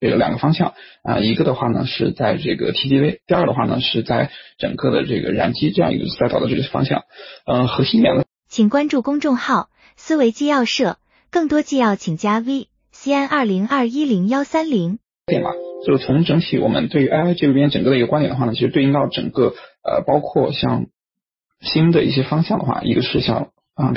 这个两个方向一个的话呢是在这个 TGV， 第二个的话呢是在整个的这个燃机这样一个赛道的这个方向。核心点呢， 请关注公众号思维纪要社，更多纪要请加 V CN20210130。 点吧，就是从整体我们对于 AI 这边整个的一个观点的话呢，其实对应到整个包括像新的一些方向的话，一个是像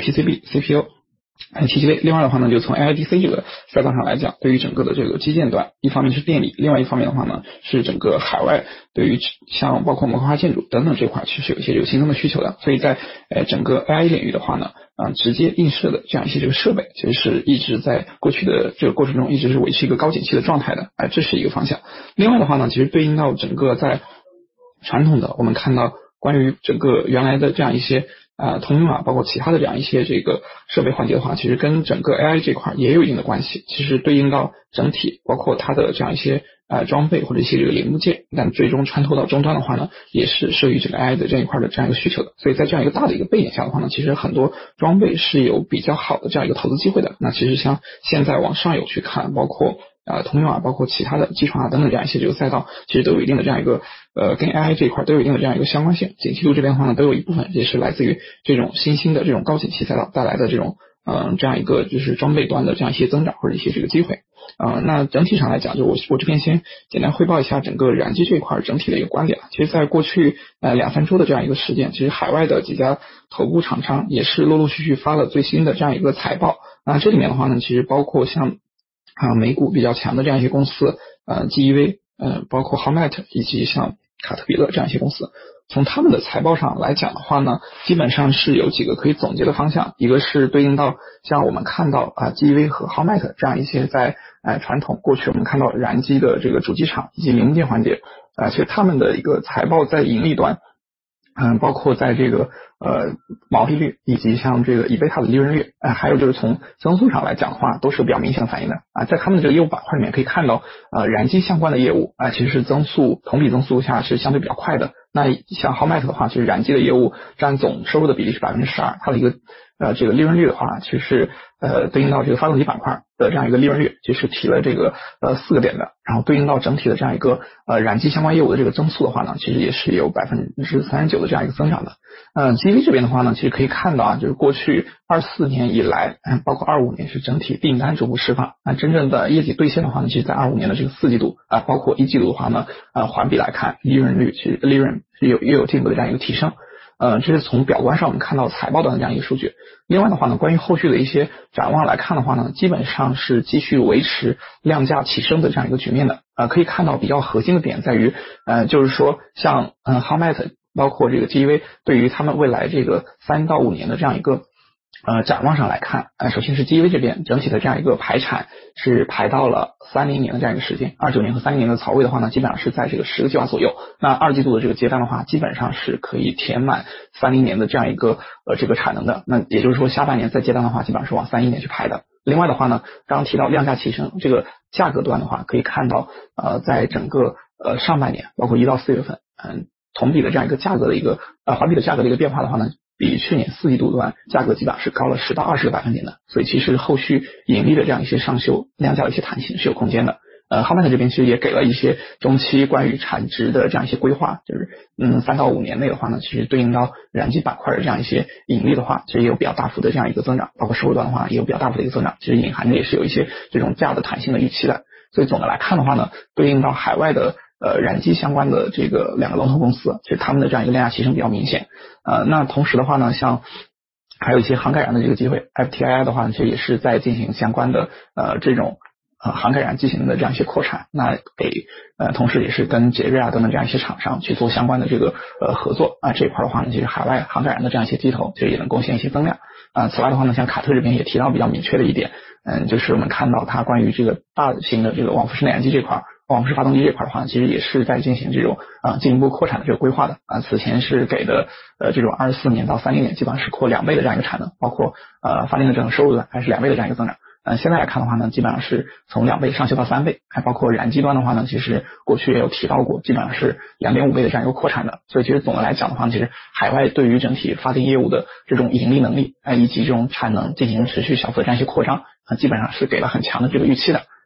PCB、CPU、TGV， 另外的话呢，就从 AIDC 这个赛道上来讲，对于整个的这个基建端，一方面是电力，另外一方面的话呢，是整个海外对于像包括模块化建筑等等这块，其实有一些有新增的需求的，所以在整个 AI 领域的话呢，直接映射的这样一些这个设备，其实是一直在过去的这个过程中一直是维持一个高景气的状态的，这是一个方向。另外的话呢，其实对应到整个在传统的我们看到关于整个原来的这样一些通用包括其他的这样一些这个设备环节的话，其实跟整个 AI 这块也有一定的关系。其实对应到整体，包括它的这样一些装备或者一些这个零部件，但最终穿透到终端的话呢，也是受于这个 AI 的这样一块的这样一个需求的。所以在这样一个大的一个背景下的话呢，其实很多装备是有比较好的这样一个投资机会的。那其实像现在往上游去看，包括通用包括其他的机床等等这样一些这个赛道，其实都有一定的这样一个跟 AI 这一块都有一定的这样一个相关性。景气度这边的话呢，都有一部分也是来自于这种新兴的这种高景气赛道带来的这种这样一个就是装备端的这样一些增长或者一些这个机会。那整体上来讲，就我这边先简单汇报一下整个燃机这一块整体的一个观点。其实在过去2-3周的这样一个时间，其实海外的几家头部厂商也是陆陆续续发了最新的这样一个财报。这里面的话呢，其实包括像美股比较强的这样一些公司GEV 包括 Howmet 以及像卡特彼勒这样一些公司，从他们的财报上来讲的话呢，基本上是有几个可以总结的方向。一个是对应到像我们看到GEV 和 Howmet 这样一些在传统过去我们看到燃机的这个主机厂以及零部件环节其实他们的一个财报在盈利端包括在这个毛利率以及像这个 EBITDA 的利润率还有就是从增速上来讲的话，都是比较明显的反应的在他们的这个业务板块里面可以看到燃机相关的业务其实是同比增速下是相对比较快的。那像 Howmet 的话，其实燃机的业务占总收入的比例是 12%， 它的一个这个利润率的话，其实是对应到这个发动机板块的这样一个利润率，其实提了这个4个点的，然后对应到整体的这样一个燃机相关业务的这个增速的话呢，其实也是有 39% 的这样一个增长的。GV 这边的话呢，其实可以看到就是过去24年以来包括25年是整体订单逐步释放真正的业绩兑现的话呢，其实在25年的这个4季度包括1季度的话呢环比来看，利润率其实利润是也有进一步的这样一个提升。这是从表观上我们看到财报端的这样一个数据。另外的话呢，关于后续的一些展望来看的话呢，基本上是继续维持量价齐升的这样一个局面的。可以看到比较核心的点在于就是说像Howmet 包括这个 GEV 对于他们未来这个3到5年的这样一个展望上来看首先是 GEV 这边整体的这样一个排产是排到了30年的这样一个时间，29年和30年的槽位的话呢，基本上是在这个10个计划左右。那2季度的这个接单的话，基本上是可以填满30年的这样一个这个产能的。那也就是说下半年再接单的话，基本上是往31年去排的。另外的话呢，刚刚提到量价齐升，这个价格端的话，可以看到在整个上半年，包括1到4月份同比的这样一个价格的一个环比的价格的一个变化的话呢，比去年4季度端价格基本上是高了10到20个百分点的，所以其实后续盈利的这样一些上修量价的一些弹性是有空间的。Howmet 这边其实也给了一些中期关于产值的这样一些规划，就是3到5年内的话呢，其实对应到燃机板块的这样一些盈利的话，其实也有比较大幅的这样一个增长，包括收入端的话也有比较大幅的一个增长，其实隐含着也是有一些这种价的弹性的预期的。所以总的来看的话呢，对应到海外的燃机相关的这个2个龙头公司，其实他们的这样一个量价齐升比较明显。那同时的话呢，像还有一些航改燃的这个机会 ，FTII 的话呢，其实也是在进行相关的这种航改燃机型的这样一些扩产，那同时也是跟捷瑞等等这样一些厂商去做相关的这个合作这一块的话呢，其实海外航改燃的这样一些机头其实也能贡献一些增量。此外的话呢，像卡特这边也提到比较明确的一点，就是我们看到它关于这个大型的这个往复式内燃机这块，往复式发动机这块的话，其实也是在进行这种进一步扩产的这个规划的此前是给的这种24年到30年基本上是扩2倍的这样一个产能，包括发电的这种收入的还是2倍的这样一个增长。现在来看的话呢，基本上是从2倍上修到3倍，还包括燃机端的话呢，其实过去也有提到过，基本上是2.5倍的这样一个扩产的。所以其实总的来讲的话，其实海外对于整体发电业务的这种盈利能力以及这种产能进行持续小幅的这样一些扩张基本上是给了很强的这个预期的。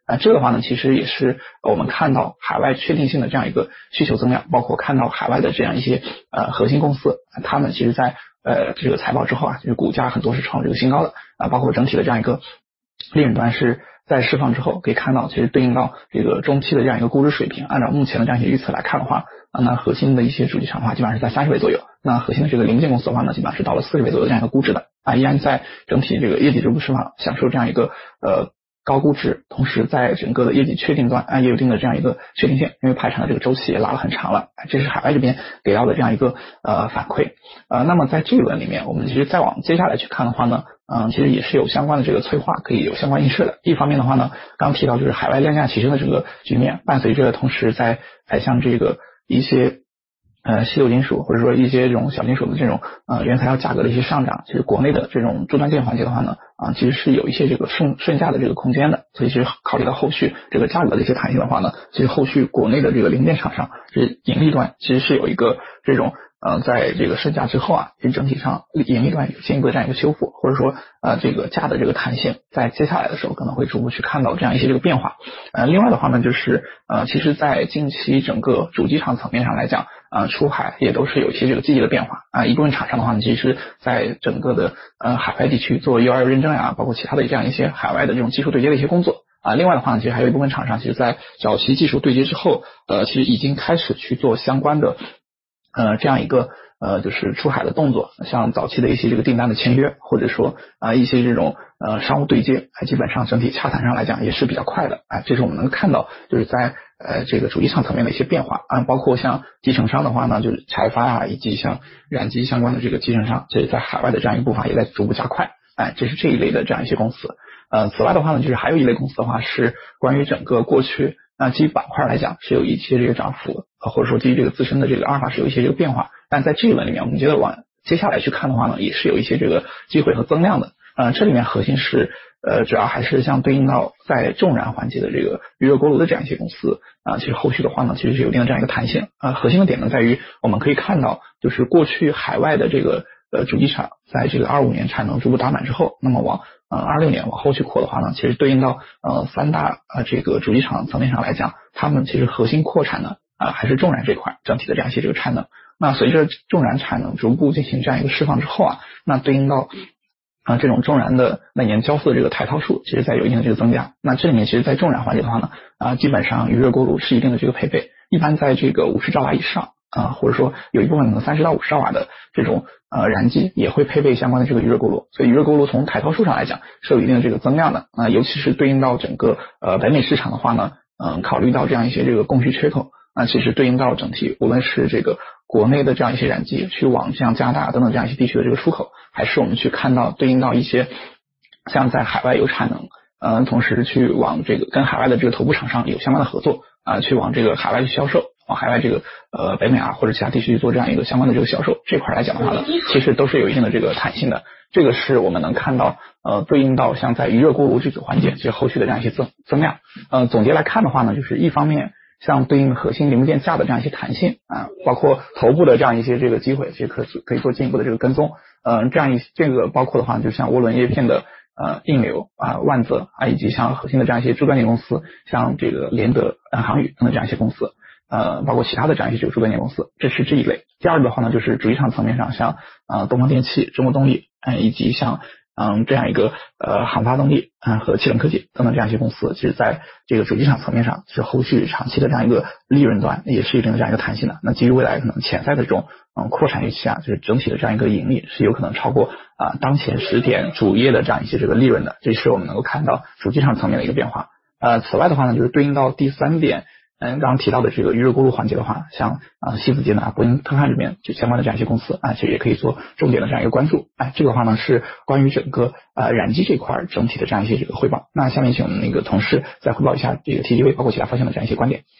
这个的话呢，其实也是我们看到海外确定性的这样一个需求增量，包括看到海外的这样一些核心公司，他们其实在这个财报之后就是股价很多是创这个新高的包括整体的这样一个利润端是在释放之后，可以看到其实对应到这个中期的这样一个估值水平，按照目前的这样一些预测来看的话，那核心的一些主机厂的话基本上是在30倍左右，那核心的这个零件公司的话呢，基本上是到了40倍左右的这样一个估值的依然在整体这个业绩逐步释放，享受这样一个高估值，同时在整个的业绩确定端也有一定的这样一个确定性，因为排产的这个周期也拉了很长了，这是海外这边给到的这样一个反馈那么在这一轮里面，我们其实再往接下来去看的话呢，其实也是有相关的这个催化，可以有相关映射的。一方面的话呢，刚提到就是海外量价齐升的这个局面，伴随着同时在像这个一些稀有金属或者说一些这种小金属的这种原材料价格的一些上涨，其实国内的这种终端件环节的话呢其实是有一些这个顺价的这个空间的，所以其实考虑到后续这个价格的一些弹性的话呢，其实后续国内的这个零件厂商这盈利端其实是有一个这种在这个顺价之后其实整体上盈利端有进一步的这样一个修复，或者说这个价的这个弹性在接下来的时候可能会逐步去看到这样一些这个变化另外的话呢就是其实在近期整个主机厂层面上来讲出海也都是有一些这个积极的变化一部分厂商的话呢，其实在整个的海外地区做 UL 认证包括其他的这样一些海外的这种技术对接的一些工作另外的话呢，其实还有一部分厂商其实在早期技术对接之后其实已经开始去做相关的这样一个就是出海的动作，像早期的一些这个订单的签约，或者说一些这种商务对接基本上整体洽谈上来讲也是比较快的这是我们能看到就是在这个主机厂层面的一些变化包括像集成商的话呢，就是财发以及像染机相关的这个集成商，这在海外的这样一个步伐也在逐步加快这是这一类的这样一些公司此外的话呢，就是还有一类公司的话是关于整个过去基于板块来讲是有一些这个涨幅或者说基于这个自身的这个阿尔法是有一些这个变化，但在这一轮里面我们觉得往接下来去看的话呢，也是有一些这个机会和增量的这里面核心是主要还是像对应到在重燃环节的这个余热锅炉的这样一些公司其实后续的话呢，其实是有一定的这样一个弹性核心的点呢在于我们可以看到就是过去海外的这个主机厂在这个25年产能逐步打满之后，那么往26年往后去扩的话呢，其实对应到三大这个主机厂层面上来讲，他们其实核心扩产呢还是重燃这块整体的这样一些这个产能。那随着重燃产能逐步进行这样一个释放之后那对应到这种重燃的每年交付的这个台套数，其实在有一定的这个增加。那这里面其实在重燃环节的话呢基本上余热锅炉是一定的这个配备，一般在这个50兆瓦以上或者说有一部分可能30到50兆瓦的这种燃机也会配备相关的这个余热锅炉，所以余热锅炉从台套数上来讲是有一定的这个增量的尤其是对应到整个北美市场的话呢考虑到这样一些这个供需缺口其实对应到整体无论是这个国内的这样一些燃机去往像加拿大等等这样一些地区的这个出口，还是我们去看到对应到一些像在海外有产能同时去往这个跟海外的这个头部厂商有相关的合作去往这个海外去销售，往海外这个北美或者其他地区去做这样一个相关的这个销售，这块来讲的话呢，其实都是有一定的这个弹性的。这个是我们能看到对应到像在余热锅炉这个环节，其实后续的这样一些增量。总结来看的话呢，就是一方面像对应核心零部件价的这样一些弹性包括头部的这样一些这个机会，其实可以做进一步的这个跟踪。这个包括的话，就像涡轮叶片的应流万泽以及像核心的这样一些珠端件公司，像这个联德航宇等等这样一些公司。包括其他的这样一些这个珠端件公司，这是这一类。第二个的话呢，就是主机厂层面上，像东方电气、中国动力以及像这样一个航发动力和汽能科技等等这样一些公司，其实在这个主机厂层面上，其实后续长期的这样一个利润端也是一定的这样一个弹性的。那基于未来可能潜在的这种扩产预期就是整体的这样一个盈利是有可能超过当前10点主业的这样一些这个利润的，这是我们能够看到主机厂层面的一个变化。此外的话呢，就是对应到第3点。刚刚提到的这个余热锅炉环节的话，像西子节能博英特汉这边就相关的这样一些公司其实也可以做重点的这样一个关注。这个的话呢是关于整个燃机这块整体的这样一些这个汇报。那下面请我们那个同事再汇报一下这个 TGV 包括其他方向的这样一些观点。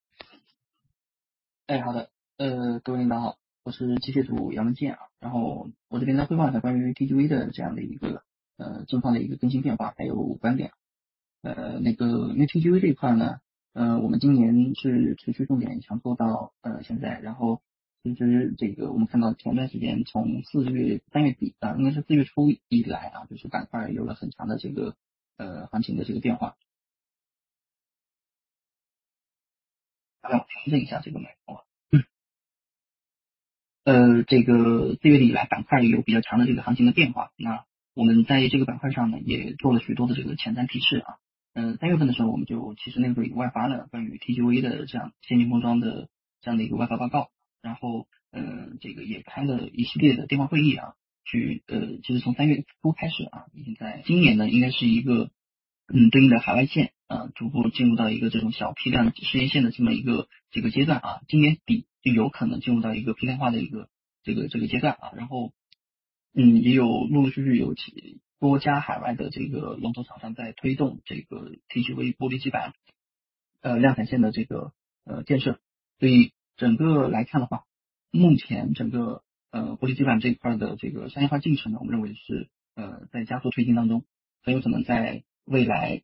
好的，各位领导好，我是机械组杨文健然后我这边呢汇报一下关于 TGV 的这样的一个近况的一个更新变化还有观点。因为 TGV 这一块呢我们今年是持续重点想做到现在，然后其实这个我们看到前段时间从3月底应该是4月初以来就是板块有了很强的这个行情的这个变化。 让我调整一下这个麦克风。这个4月底以来板块有比较强的这个行情的变化，那我们在这个板块上呢也做了许多的这个前瞻提示啊。3月份的时候我们就其实那个时候也外发了关于 TGV 的这样先进封装的这样的一个外发报告，然后这个也开了一系列的电话会议啊，其实从3月初开始啊，已经在今年呢应该是一个对应的海外线逐步进入到一个这种小批量试验线的这么一个这个阶段啊，今年底就有可能进入到一个批量化的一个这个阶段啊，然后也有陆陆续续有多家海外的这个龙头厂商在推动这个 TGV 玻璃基板量产线的这个建设，所以整个来看的话，目前整个玻璃基板这一块的这个商业化进程呢，我们认为是在加速推进当中，很有可能在未来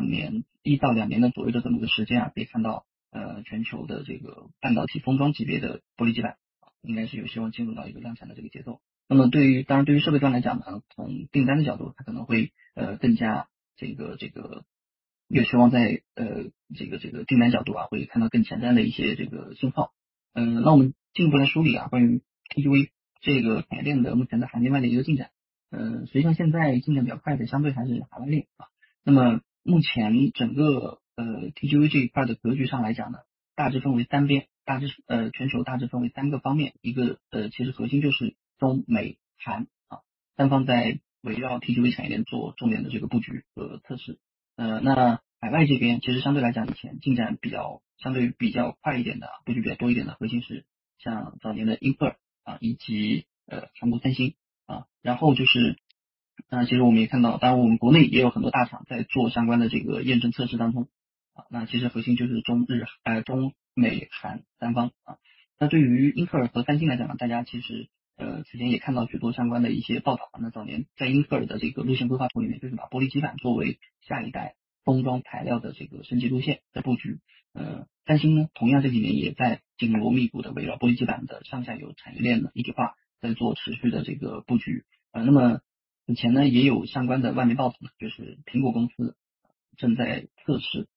1到2年的左右的这么个时间啊，可以看到全球的这个半导体封装级别的玻璃基板应该是有希望进入到一个量产的这个节奏。那么当然对于设备端来讲呢，从订单的角度，它可能会更加这个有希望在这个订单角度啊，会看到更前瞻的一些这个信号。那我们进一步来梳理啊，关于 TGV 这个产业链的目前的海内外的一个进展。实际上现在进展比较快的，相对还是海外链啊。那么目前整个TGV 这一块的格局上来讲呢，大致分为3边，全球大致分为3个方面，一个其实核心就是中美韩啊三方在围绕 TGV 产业链做重点的这个布局和测试。那海外这边其实相对来讲以前进展相对比较快一点的，布局比较多一点的，核心是像早年的英特尔啊，以及韩国三星啊，然后就是其实我们也看到，当然我们国内也有很多大厂在做相关的这个验证测试当中啊，那其实核心就是中美韩三方啊。那对于英特尔和三星来讲呢，大家其实此前也看到许多相关的一些报道。那早年在英特尔的这个路线规划图里面，就是把玻璃基板作为下一代封装材料的这个升级路线的布局。三星呢，同样这几年也在紧锣密鼓的围绕玻璃基板的上下游产业链的一体化，在做持续的这个布局。那么以前呢，也有相关的外媒报道，就是苹果公司正在测试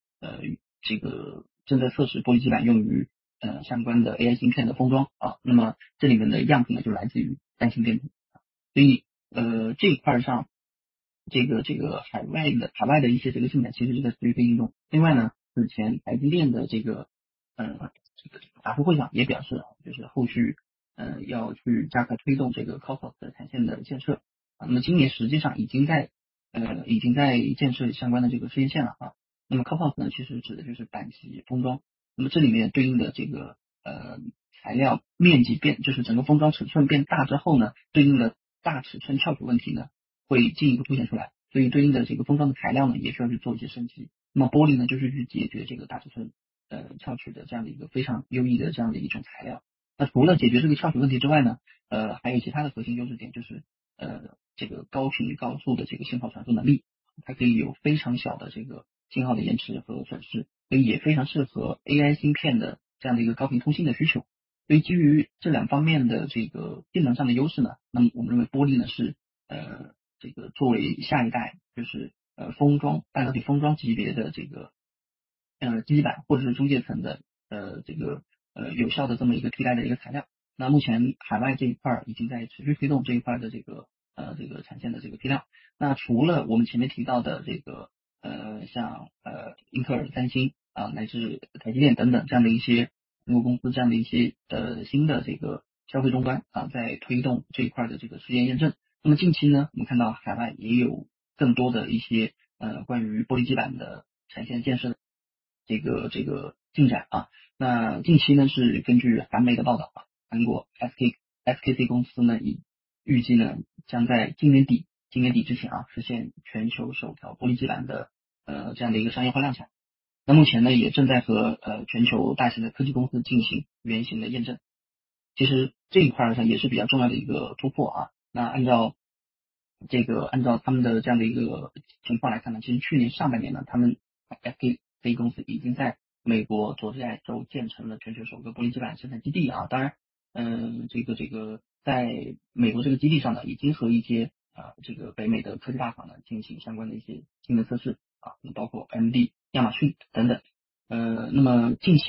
玻璃基板用于相关的 AI 芯片的封装啊。那么这里面的样品呢，就来自于三星电子。所以这一块上，这个海外的一些这个进展，其实是在持续推进中。另外呢，此前台积电的这个答复会上也表示啊，就是后续要去加快推动这个 CoWoS 的产线的建设啊。那么今年实际上已经在建设相关的这个试验线了啊。那么 CoWoS 呢，其实指的就是板级封装。那么这里面对应的这个材料面积就是整个封装尺寸变大之后呢，对应的大尺寸翘曲问题呢会进一步凸显出来，所以对应的这个封装的材料呢也需要去做一些升级。那么玻璃呢就是去解决这个大尺寸翘曲的这样的一个非常优异的这样的一种材料。那除了解决这个翘曲问题之外呢，还有其他的核心优势点，就是这个高频高速的这个信号传输能力，它可以有非常小的这个信号的延迟和损失，所以也非常适合 AI 芯片的这样的一个高频通信的需求。所以基于这两方面的这个性能上的优势呢，那么我们认为玻璃呢是这个作为下一代就是半导体封装级别的这个基板或者是中介层的这个有效的这么一个替代的一个材料。那目前海外这一块已经在持续推动这一块的这个产线的这个批量。那除了我们前面提到的这个像英特尔、三星啊乃至台积电等等这样的一些中国公司这样的一些新的这个消费终端啊在推动这一块的这个实验验证。那么近期呢，我们看到海外也有更多的一些关于玻璃基板的产线建设这个进展啊。那近期呢是根据韩媒的报道啊，韩国 SKC 公司呢预计呢将在今年底之前啊实现全球首条玻璃基板的这样的一个商业化量产。那目前呢也正在和全球大型的科技公司进行原型的验证。其实这一块上也是比较重要的一个突破啊。那按照他们的这样的一个情况来看呢，其实去年上半年呢，他们 SKC 公司已经在美国佐治亚州建成了全球首个玻璃基板生产基地啊。当然，这个在美国这个基地上呢，已经和一些这个北美的科技大厂呢进行相关的一些新的测试啊，包括 AMD、亚马逊等等。那么近期呢，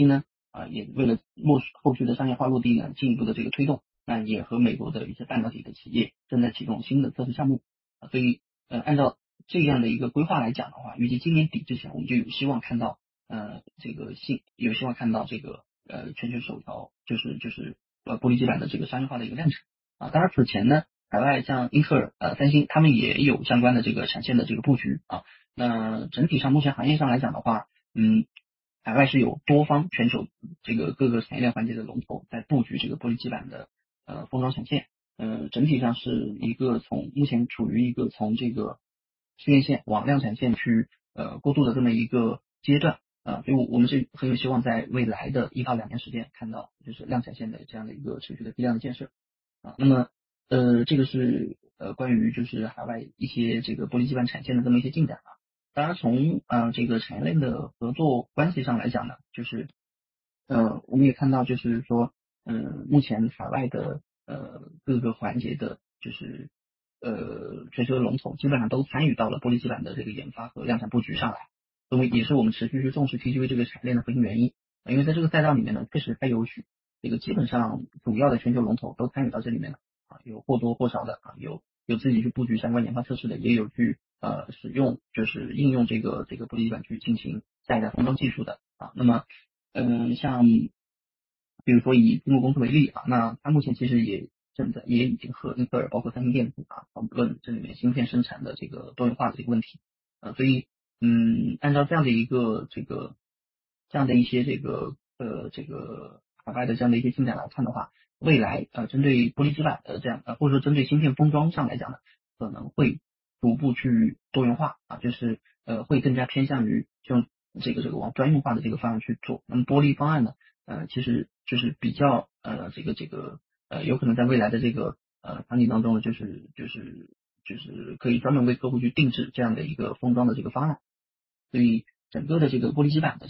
也为了后续的商业化落地呢，进一步的这个推动，那也和美国的一些半导体的企业正在启动新的测试项目所以按照这样的一个规划来讲的话，预计今年底之前我们就有希望看到有希望看到这个全球首条就是玻璃基板的这个商业化的一个量产当然此前呢，海外像英特尔三星他们也有相关的这个产线的这个布局那整体上目前行业上来讲的话海外是有多方全球这个各个产业链环节的龙头在布局这个玻璃基板的封装产线整体上是一个目前处于一个从这个试验线往量产线去过渡的这么一个阶段所以我们是很有希望在未来的1到2年时间看到就是量产线的这样的一个持续的批量的建设那么这个是关于就是海外一些这个玻璃基板产线的这么一些进展当然从这个产业链的合作关系上来讲呢，就是我们也看到就是说目前海外的各个环节的就是全球的龙头基本上都参与到了玻璃基板的这个研发和量产布局上来，所以也是我们持续去重视 TGV 这个产业链的核心原因因为在这个赛道里面呢，确实它有这个基本上主要的全球龙头都参与到这里面了有或多或少的有自己去布局相关研发测试的，也有去使用就是应用这个玻璃基板去进行下一代封装技术的那么像比如说以积木公司为例那它目前其实也已经和英特尔包括三星电子讨论这里面芯片生产的这个多元化的这个问题所以按照这样的一个这样的一些这个海外的这样的一些进展来看的话，未来针对玻璃基板的这样或者说针对芯片封装上来讲呢，可能会逐步去多元化就是会更加偏向于用这个往专用化的这个方向去做。那么玻璃方案呢其实就是比较有可能在未来的这个场景当中呢，就是可以专门为客户去定制这样的一个封装的这个方案。所以整个的这个玻璃基板的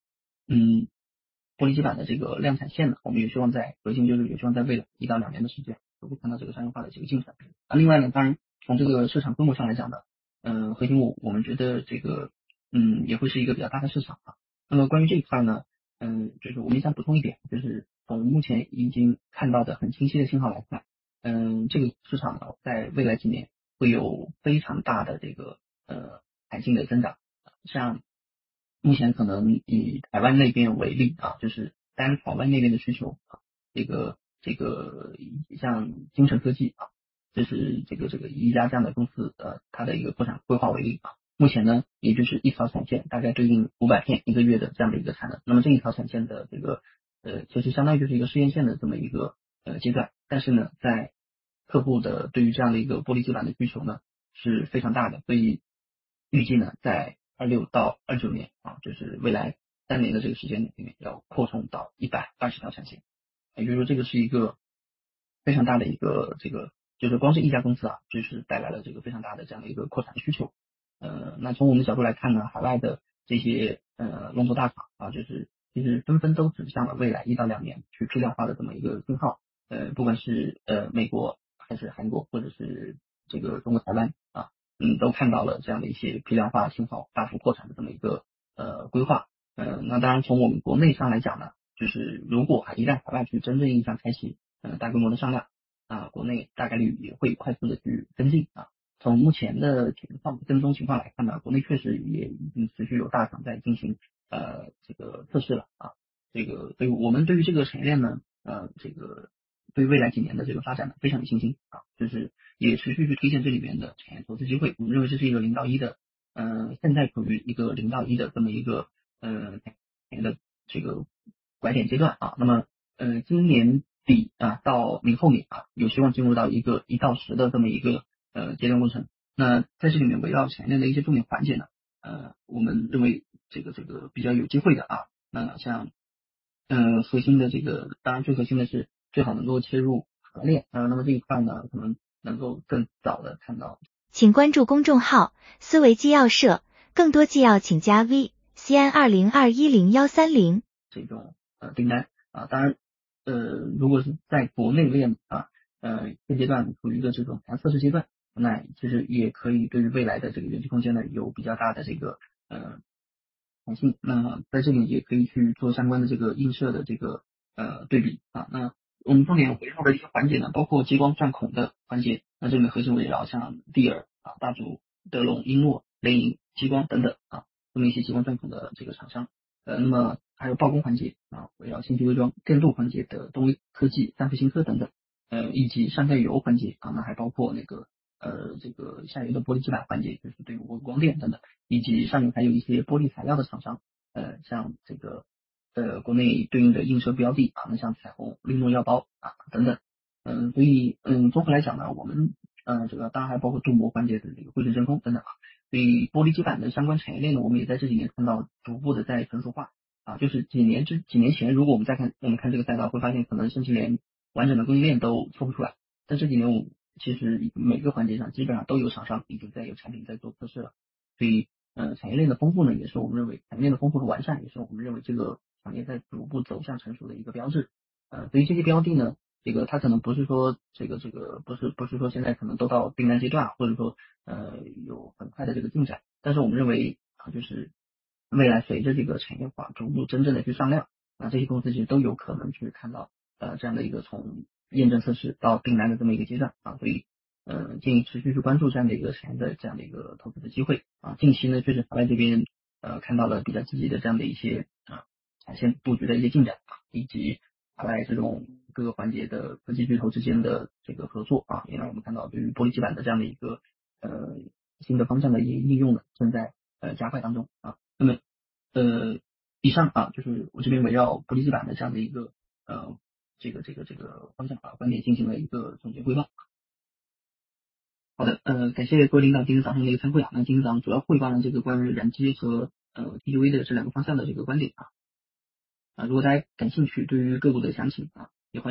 这个量产线呢，我们也希望在未来1到2年的时间都会看到这个商业化的这个进展另外呢，当然从这个市场规模上来讲呢核心我们觉得这个也会是一个比较大的市场那么关于这一块呢就是我们也想补充一点，就是从目前已经看到的很清晰的信号来看这个市场呢在未来几年会有非常大的这个弹性的增长像目前可能以台湾那边为例就是单台湾那边的需求这个像精城科技就是这个以一家这样的公司它的一个扩产规划为例目前呢也就是一条产线大概对应500片一个月的这样的一个产能，那么这一条产线的这个其实相当于就是一个试验线的这么一个阶段，但是呢在客户的对于这样的一个玻璃基板的需求呢是非常大的，所以预计呢在26到29年就是未来3年的这个时间里面要扩充到120条产线，也就是说这个是一个非常大的一个就是光是一家公司就是带来了这个非常大的这样的一个扩产需求那从我们的角度来看呢，海外的这些龙头大厂就是其实纷纷都指向了未来1到2年去批量化的这么一个信号不管是美国还是韩国或者是这个中国台湾都看到了这样的一些批量化信号大幅扩产的这么一个规划那当然从我们国内上来讲呢，就是如果一旦海外去真正意义上开启大规模的上量国内大概率也会快速的去跟进从目前的跟踪情况来看呢，国内确实也已经持续有大厂在进行这个测试了所以我们对于这个产业链呢对于未来几年的这个发展呢非常有信心就是也持续去推荐这里面的产业投资机会，我们认为这是一个0到1的现在处于一个0到1的这么一个产业的这个拐点阶段那么今年底到明后年有希望进入到一个1到10的这么一个阶段过程。那在这里面围绕产业链的一些重点环节呢我们认为这个比较有机会的那像核心的当然最核心的是最好能够切入核链那么这一块呢可能能够更早的看到。 请关注公众号思维纪要社，更多纪要请加 VCN20210130 这种订单当然如果是在国内链现阶段处于一个这种测试阶段，那其实也可以对于未来的这个远期空间呢有比较大的这个产性。那在这里也可以去做相关的这个映射的这个对比啊。那我们重点围绕的一些环节呢，包括激光钻孔的环节，那这里面核心围绕像蒂尔啊、大族、德龙、英诺、雷银、激光等等啊，这么一些激光钻孔的这个厂商。那么还有曝光环节啊，围绕信息微装、电镀环节的东威科技、三福新科等等，以及上下游环节啊，那还包括那个这个下游的玻璃基板环节，就是对我光电等等，以及上游还有一些玻璃材料的厂商，像这个国内对应的映射标的啊，那像彩虹、利诺药包啊等等，所以综合来讲呢，我们这个当然还包括镀膜环节的这个汇成真空等等啊。所以玻璃基板的相关产业链呢，我们也在这几年看到逐步的在成熟化啊。就是几年前，如果我们看这个赛道，会发现可能甚至连完整的供应链都做不出来。但这几年我其实每个环节上基本上都有厂商已经在有产品在做测试了。所以产业链的丰富呢，也是我们认为产业链的丰富和完善，也是我们认为这个行业在逐步走向成熟的一个标志。所以这些标的呢，这个它可能不是说不是说现在可能都到订单阶段，或者说有很快的这个进展，但是我们认为就是未来随着这个产业化逐步真正的去上量，这些公司其实都有可能去看到这样的一个从验证测试到订单的这么一个阶段啊。所以建议持续去关注这样的一个产业的这样的一个投资的机会啊。近期呢，确实海外这边看到了比较积极的这样的一些产线布局的一些进展啊，以及海外这种各个环节的科技巨头之间的这个合作啊，也让我们看到对于玻璃基板的这样的一个新的方向的一个应用呢，正在加快当中啊。那么以上啊就是我这边围绕玻璃基板的这样的一个这个方向啊观点进行了一个总结汇报。好的，感谢各位领导今天早上的一个参会啊。那今天早上主要汇报了这个关于燃机和TGV 的这两个方向的这个观点啊。如果大家感兴趣，对于个股的详情啊，